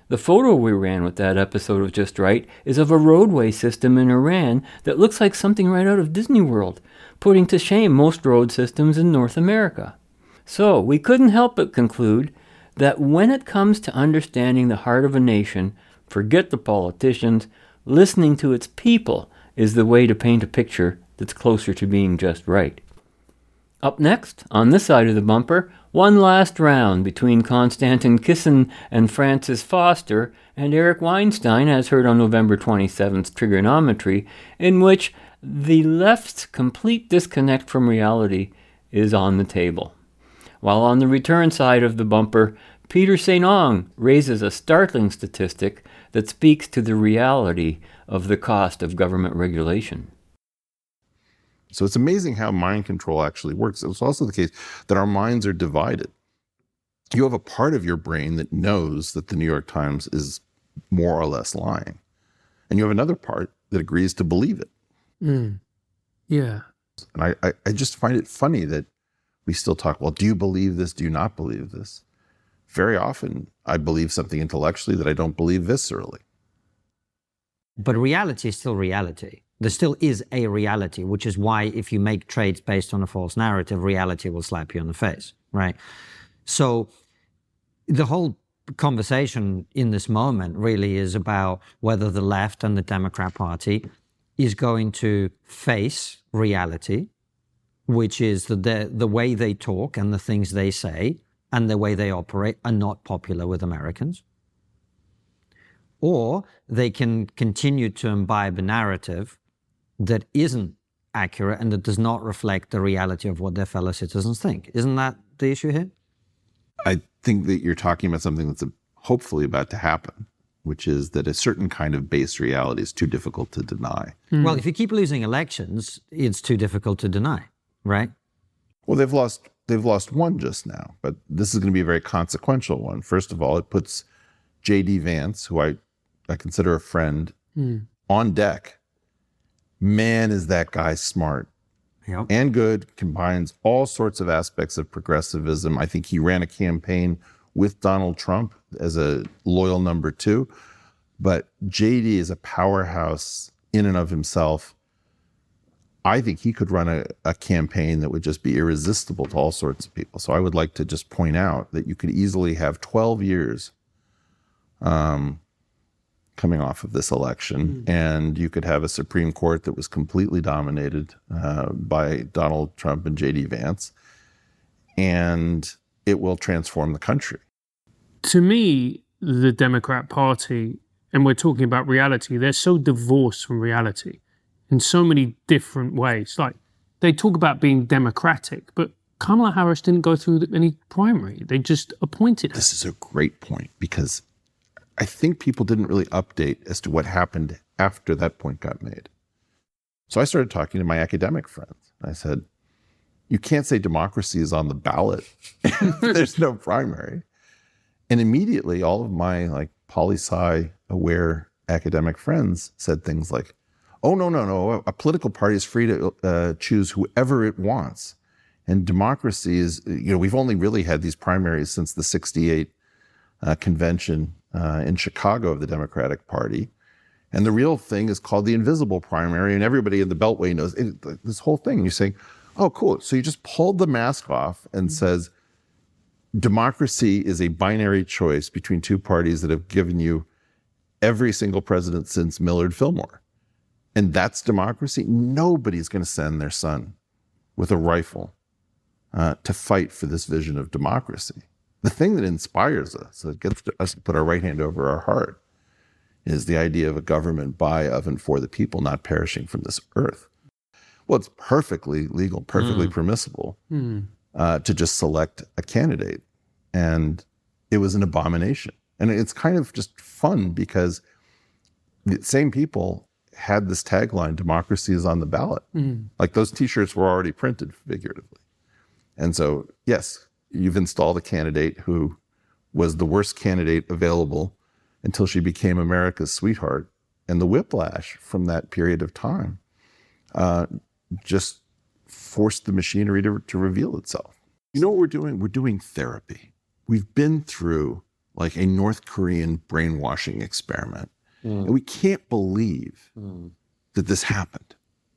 The photo we ran with that episode of Just Right is of a roadway system in Iran that looks like something right out of Disney World, putting to shame most road systems in North America. So we couldn't help but conclude that when it comes to understanding the heart of a nation, forget the politicians, listening to its people is the way to paint a picture that's closer to being just right. Up next, on this side of the bumper, one last round between Konstantin Kisin and Francis Foster and Eric Weinstein, as heard on November 27th Trigonometry, in which the left's complete disconnect from reality is on the table. While on the return side of the bumper, Peter St. Onge raises a startling statistic that speaks to the reality of the cost of government regulation. So it's amazing how mind control actually works. It's also the case that our minds are divided. You have a part of your brain that knows that the New York Times is more or less lying. And you have another part that agrees to believe it. Yeah. And I just find it funny that we still talk, well, do you believe this? Do you not believe this? Very often, I believe something intellectually that I don't believe viscerally. But reality is still reality. There still is a reality, which is why if you make trades based on a false narrative, reality will slap you in the face, right? So the whole conversation in this moment really is about whether the left and the Democrat Party is going to face reality, which is the way they talk and the things they say and the way they operate are not popular with Americans. Or they can continue to imbibe a narrative that isn't accurate and that does not reflect the reality of what their fellow citizens think. Isn't that the issue here? I think that you're talking about something that's hopefully about to happen, which is that a certain kind of base reality is too difficult to deny. Well, if you keep losing elections, it's too difficult to deny, right? Well, they've lost one just now, but this is going to be a very consequential one. First of all, it puts J.D. Vance, who I consider a friend, on deck. Man, is that guy smart and good, combines all sorts of aspects of progressivism. I think he ran a campaign with Donald Trump as a loyal number two, but JD is a powerhouse in and of himself. I think he could run a campaign that would just be irresistible to all sorts of people. So I would like to just point out that you could easily have 12 years coming off of this election, and you could have a Supreme Court that was completely dominated by Donald Trump and J.D. Vance, and it will transform the country. To me, the Democrat Party, and we're talking about reality, they're so divorced from reality in so many different ways. Like, they talk about being democratic, but Kamala Harris didn't go through any primary. They just appointed her. This is a great point, because I think people didn't really update as to what happened after that point got made. So I started talking to my academic friends. I said, you can't say democracy is on the ballot if there's no primary. And immediately all of my poli-sci aware academic friends said things like, oh, no. A political party is free to choose whoever it wants. And democracy is, we've only really had these primaries since the 68 convention in Chicago of the Democratic Party. And the real thing is called the invisible primary, and everybody in the Beltway knows this whole thing. And you're saying, oh, cool. So you just pulled the mask off and says, democracy is a binary choice between two parties that have given you every single president since Millard Fillmore. And that's democracy. Nobody's going to send their son with a rifle to fight for this vision of democracy. The thing that inspires us, that gets us to put our right hand over our heart, is the idea of a government by, of, and for the people, not perishing from this earth. Well, it's perfectly legal, perfectly permissible to just select a candidate. And it was an abomination. And it's kind of just fun because the same people had this tagline, democracy is on the ballot. Like those t-shirts were already printed figuratively. And so, yes, you've installed a candidate who was the worst candidate available until she became America's sweetheart. And the whiplash from that period of time just forced the machinery to reveal itself. You know what we're doing? We're doing therapy. We've been through like a North Korean brainwashing experiment. And we can't believe that this happened.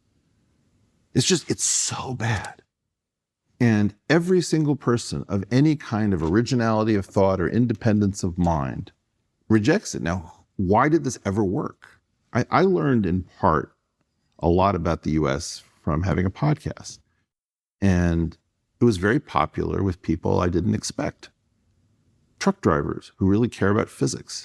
It's so bad. And every single person of any kind of originality of thought or independence of mind rejects it. Now, why did this ever work? I learned in part a lot about the US from having a podcast. And it was very popular with people I didn't expect. Truck drivers who really care about physics.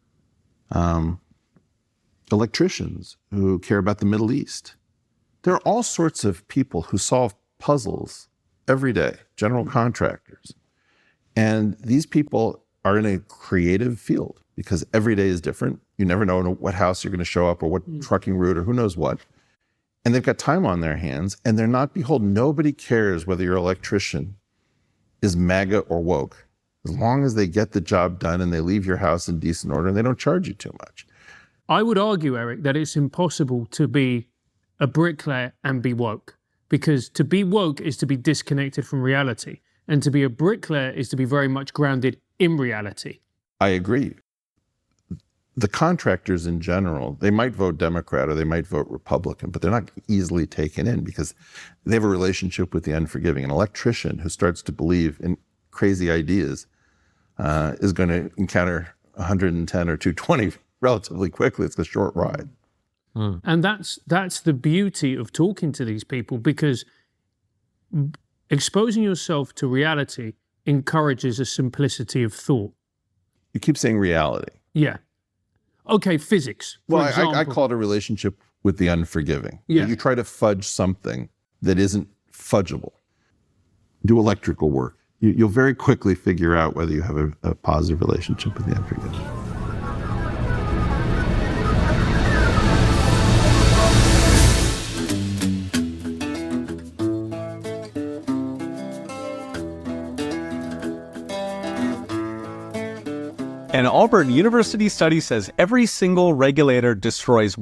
Electricians who care about the Middle East. There are all sorts of people who solve puzzles every day, general contractors. And these people are in a creative field because every day is different. You never know what house you're going to show up or what trucking route or who knows what. And they've got time on their hands and they're not beholden. Nobody cares whether your electrician is MAGA or woke. As long as they get the job done and they leave your house in decent order and they don't charge you too much. I would argue, Eric, that it's impossible to be a bricklayer and be woke. Because to be woke is to be disconnected from reality. And to be a bricklayer is to be very much grounded in reality. I agree. The contractors in general, they might vote Democrat or they might vote Republican, but they're not easily taken in because they have a relationship with the unforgiving. An electrician who starts to believe in crazy ideas is going to encounter 110 or 220 relatively quickly. It's a short ride. And that's the beauty of talking to these people, because exposing yourself to reality encourages a simplicity of thought. You keep saying reality. Yeah. Okay, physics. Well, I call it a relationship with the unforgiving. Yeah. You try to fudge something that isn't fudgeable. Do electrical work. You'll very quickly figure out whether you have a positive relationship with the unforgiving. An Auburn University study says every single regulator destroys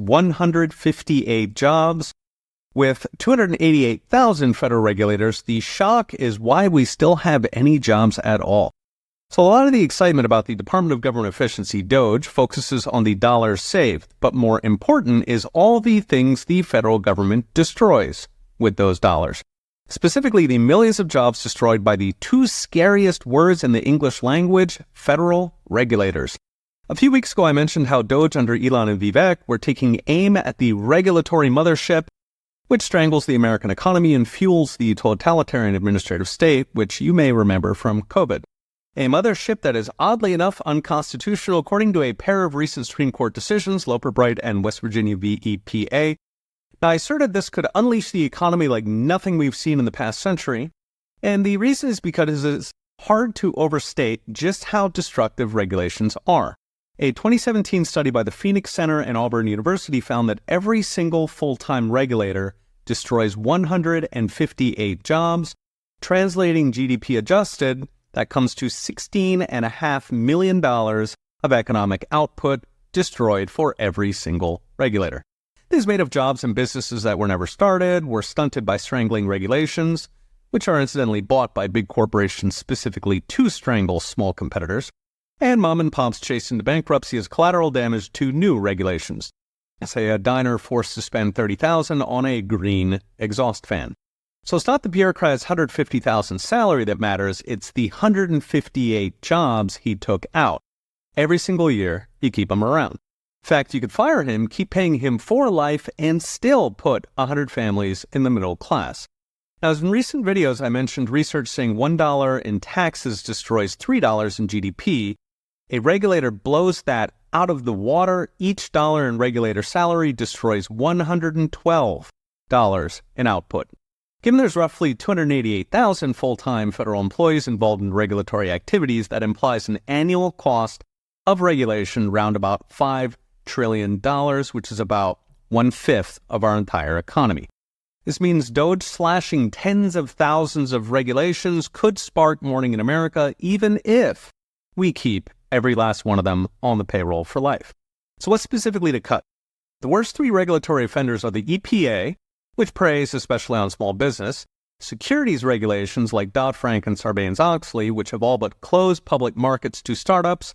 158 jobs. With 288,000 federal regulators, the shock is why we still have any jobs at all. So a lot of the excitement about the Department of Government Efficiency, DOGE, focuses on the dollars saved, but more important is all the things the federal government destroys with those dollars. Specifically, the millions of jobs destroyed by the two scariest words in the English language, federal regulators. A few weeks ago, I mentioned how DOGE under Elon and Vivek were taking aim at the regulatory mothership, which strangles the American economy and fuels the totalitarian administrative state, which you may remember from COVID. A mothership that is oddly enough unconstitutional according to a pair of recent Supreme Court decisions, Loper Bright and West Virginia v. EPA. Now, I asserted this could unleash the economy like nothing we've seen in the past century, and the reason is because it's hard to overstate just how destructive regulations are. A 2017 study by the Phoenix Center and Auburn University found that every single full-time regulator destroys 158 jobs. Translating GDP adjusted, that comes to $16.5 million of economic output destroyed for every single regulator. This is made of jobs and businesses that were never started, were stunted by strangling regulations, which are incidentally bought by big corporations specifically to strangle small competitors, and mom and pops chased into bankruptcy as collateral damage to new regulations. Say a diner forced to spend $30,000 on a green exhaust fan. So it's not the bureaucrat's $150,000 salary that matters, it's the 158 jobs he took out. Every single year, you keep him around. In fact, you could fire him, keep paying him for life, and still put 100 families in the middle class. Now, as in recent videos, I mentioned research saying $1 in taxes destroys $3 in GDP. A regulator blows that out of the water. Each dollar in regulator salary destroys $112 in output. Given there's roughly 288,000 full-time federal employees involved in regulatory activities, that implies an annual cost of regulation round about $5 trillion, which is about 1/5 of our entire economy. This means DOGE slashing tens of thousands of regulations could spark mourning in America, even if we keep every last one of them on the payroll for life. So what specifically to cut? The worst three regulatory offenders are the EPA, which preys especially on small business, securities regulations like Dodd-Frank and Sarbanes-Oxley, which have all but closed public markets to startups,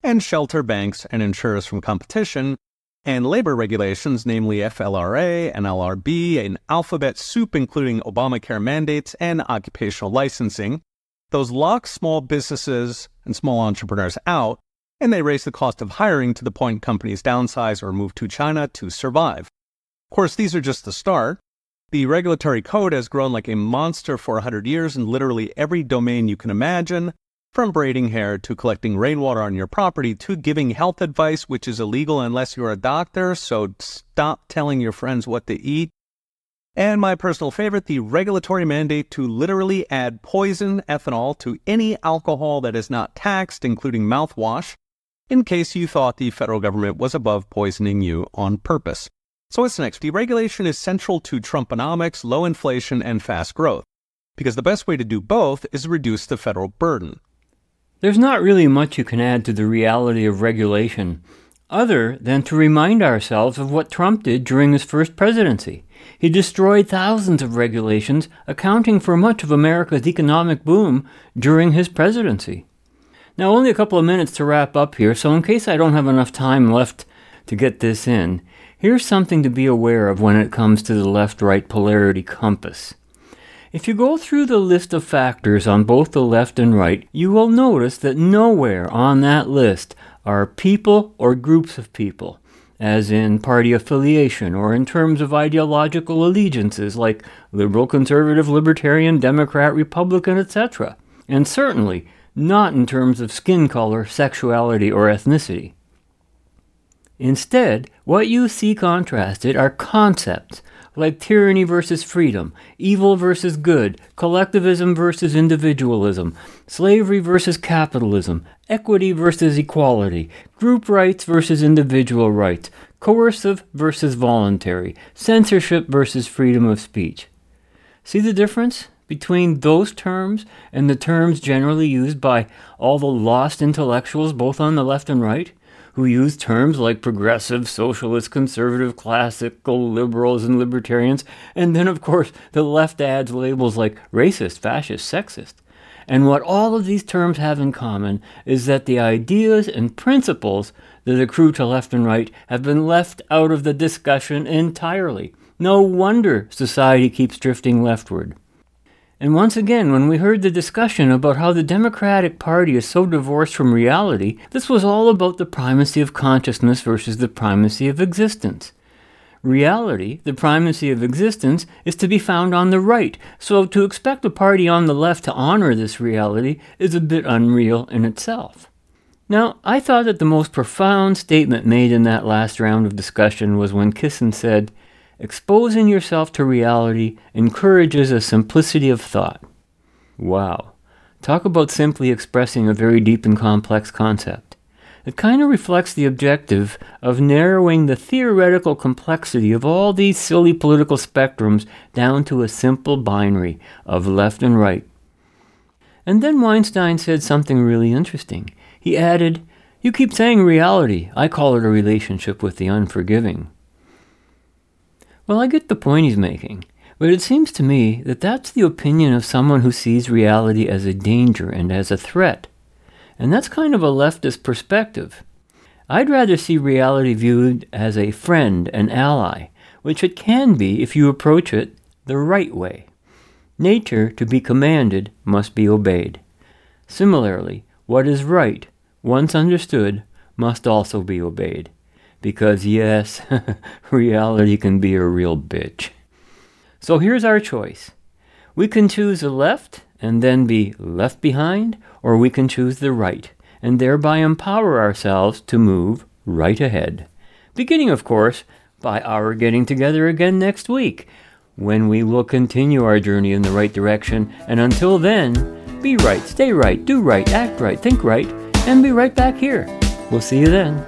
and shelter banks and insurers from competition, and labor regulations, namely FLRA and LRB, and alphabet soup including Obamacare mandates and occupational licensing. Those lock small businesses and small entrepreneurs out, and they raise the cost of hiring to the point companies downsize or move to China to survive. Of course, these are just the start. The regulatory code has grown like a monster for 100 years in literally every domain you can imagine, from braiding hair to collecting rainwater on your property to giving health advice, which is illegal unless you're a doctor, so stop telling your friends what to eat. And my personal favorite, the regulatory mandate to literally add poison, ethanol, to any alcohol that is not taxed, including mouthwash, in case you thought the federal government was above poisoning you on purpose. So what's next? Deregulation is central to Trumponomics, low inflation, and fast growth, because the best way to do both is reduce the federal burden. There's not really much you can add to the reality of regulation, other than to remind ourselves of what Trump did during his first presidency. He destroyed thousands of regulations, accounting for much of America's economic boom during his presidency. Now, only a couple of minutes to wrap up here, so in case I don't have enough time left to get this in, here's something to be aware of when it comes to the left-right polarity compass. If you go through the list of factors on both the left and right, you will notice that nowhere on that list are people or groups of people, as in party affiliation or in terms of ideological allegiances like liberal, conservative, libertarian, Democrat, Republican, etc. And certainly not in terms of skin color, sexuality, or ethnicity. Instead, what you see contrasted are concepts like tyranny versus freedom, evil versus good, collectivism versus individualism, slavery versus capitalism, equity versus equality, group rights versus individual rights, coercive versus voluntary, censorship versus freedom of speech. See the difference between those terms and the terms generally used by all the lost intellectuals both on the left and right, who use terms like progressive, socialist, conservative, classical, liberals, and libertarians, and then, of course, the left adds labels like racist, fascist, sexist. And what all of these terms have in common is that the ideas and principles that accrue to left and right have been left out of the discussion entirely. No wonder society keeps drifting leftward. And once again, when we heard the discussion about how the Democratic Party is so divorced from reality, this was all about the primacy of consciousness versus the primacy of existence. Reality, the primacy of existence, is to be found on the right, so to expect the party on the left to honor this reality is a bit unreal in itself. Now, I thought that the most profound statement made in that last round of discussion was when Kissen said, "Exposing yourself to reality encourages a simplicity of thought." Wow. Talk about simply expressing a very deep and complex concept. It kind of reflects the objective of narrowing the theoretical complexity of all these silly political spectrums down to a simple binary of left and right. And then Weinstein said something really interesting. He added, "You keep saying reality. I call it a relationship with the unforgiving." Well, I get the point he's making, but it seems to me that that's the opinion of someone who sees reality as a danger and as a threat. And that's kind of a leftist perspective. I'd rather see reality viewed as a friend, an ally, which it can be if you approach it the right way. Nature, to be commanded, must be obeyed. Similarly, what is right, once understood, must also be obeyed. Because yes, reality can be a real bitch. So here's our choice. We can choose the left and then be left behind, or we can choose the right and thereby empower ourselves to move right ahead. Beginning, of course, by our getting together again next week, when we will continue our journey in the right direction. And until then, be right, stay right, do right, act right, think right, and be right back here. We'll see you then.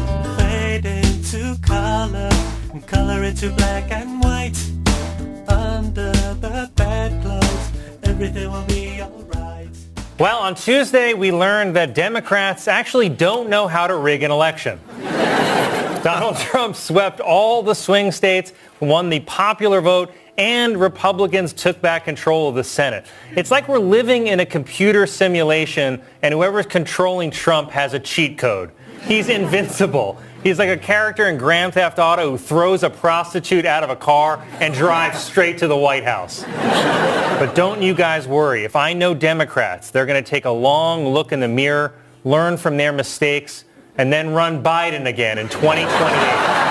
Color and color into black and white. Under the bedclothes, everything will be alright. Well, on Tuesday, we learned that Democrats actually don't know how to rig an election. Donald Trump swept all the swing states, won the popular vote, and Republicans took back control of the Senate. It's like we're living in a computer simulation, and whoever's controlling Trump has a cheat code. He's invincible. He's like a character in Grand Theft Auto who throws a prostitute out of a car and drives straight to the White House. But don't you guys worry. If I know Democrats, they're going to take a long look in the mirror, learn from their mistakes, and then run Biden again in 2028.